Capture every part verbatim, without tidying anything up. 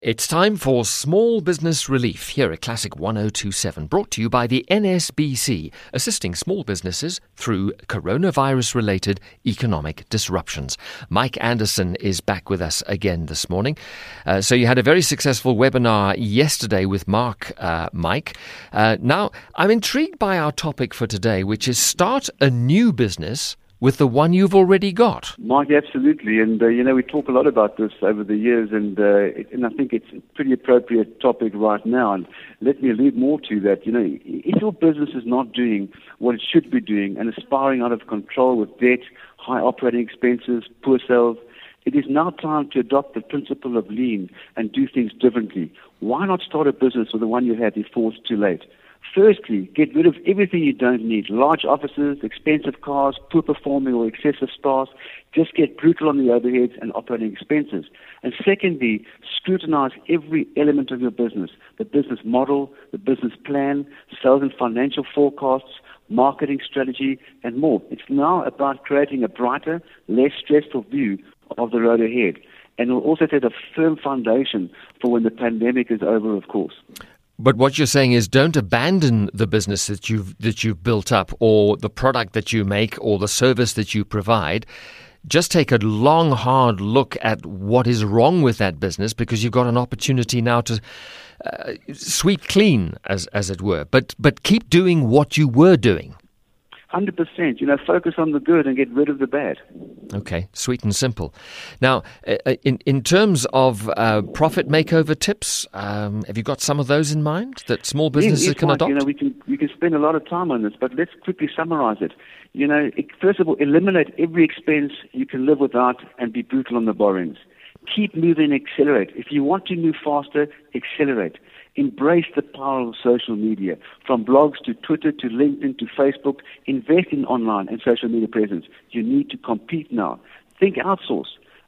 It's time for Small Business Relief here at Classic one oh two seven, brought to you by the N S B C, assisting small businesses through coronavirus-related economic disruptions. Mike Anderson is back with us again this morning. Uh, so you had a very successful webinar yesterday with Mark, uh, Mike. Uh, now, I'm intrigued by our topic for today, which is start a new business with the one you've already got. Mark, absolutely. And, uh, you know, we talk a lot about this over the years, and uh, it, and I think it's a pretty appropriate topic right now. And let me allude more to that. You know, if your business is not doing what it should be doing and aspiring out of control with debt, high operating expenses, poor sales, it is now time to adopt the principle of lean and do things differently. Why not start a business with the one you had before it's too late? Firstly, get rid of everything you don't need. Large offices, expensive cars, poor performing or excessive staff. Just get brutal on the overheads and operating expenses. And secondly, scrutinize every element of your business, the business model, the business plan, sales and financial forecasts, marketing strategy, and more. It's now about creating a brighter, less stressful view of the road ahead. And it will also set a firm foundation for when the pandemic is over, of course. But what you're saying is don't abandon the business that you've that you've built up, or the product that you make, or the service that you provide. Just take a long, hard look at what is wrong with that business, because you've got an opportunity now to uh, sweep clean, as as it were. But but keep doing what you were doing. one hundred percent. You know, focus on the good and get rid of the bad. Okay, sweet and simple. Now, in in terms of uh, profit makeover tips, um, have you got some of those in mind that small businesses yes, yes, can Mike, adopt? You know, we can we can spend a lot of time on this, but let's quickly summarize it. You know, it, first of all, eliminate every expense you can live without and be brutal on the borrowings. Keep moving, accelerate. If you want to move faster, accelerate. Embrace the power of social media, from blogs to Twitter to LinkedIn to Facebook. Invest in online and social media presence. You need to compete now. Think outsource.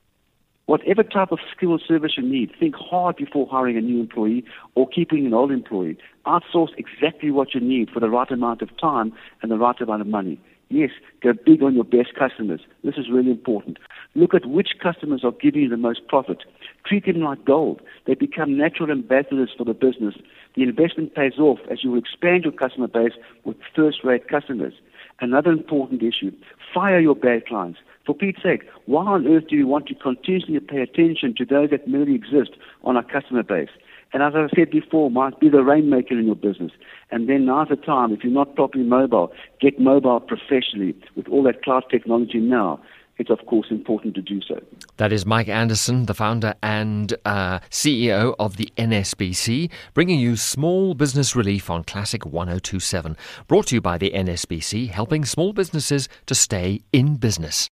Whatever type of skill or service you need, think hard before hiring a new employee or keeping an old employee. Outsource exactly what you need for the right amount of time and the right amount of money. Yes, go big on your best customers. This is really important. Look at which customers are giving you the most profit. Treat them like gold. They become natural ambassadors for the business. The investment pays off as you expand your customer base with first-rate customers. Another important issue, fire your bad clients. For Pete's sake, why on earth do you want to continuously pay attention to those that merely exist on our customer base? And as I said before, might be the rainmaker in your business. And then now's the time, if you're not properly mobile, get mobile professionally. With all that cloud technology now, it's of course important to do so. That is Mike Anderson, the founder and uh, C E O of the N S B C, bringing you Small Business Relief on Classic one oh two seven. Brought to you by the N S B C, helping small businesses to stay in business.